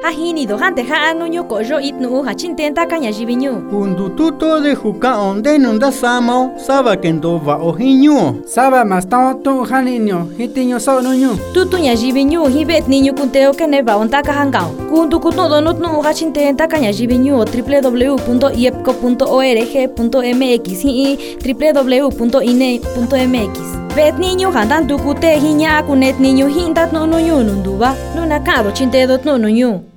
Ajinido hante nuño koyo itnu hachintenta kaña jibiñu. Kundututo de juka onde nunda samo, saba kendo va ojiñu. Saba mastan tu haniño, hitiño so nuñu. Tutuña jibiñu hibet niño kunteo que neva ontaka hangao. Kundu kutno nutnu hachintenta kaña jibiñu www.iepco.org.mx y www.ine.mx. Bet niño handan tukute hiña kunet niño hindat no nuñu nunduba. Nuna kado chintedot no nuñu.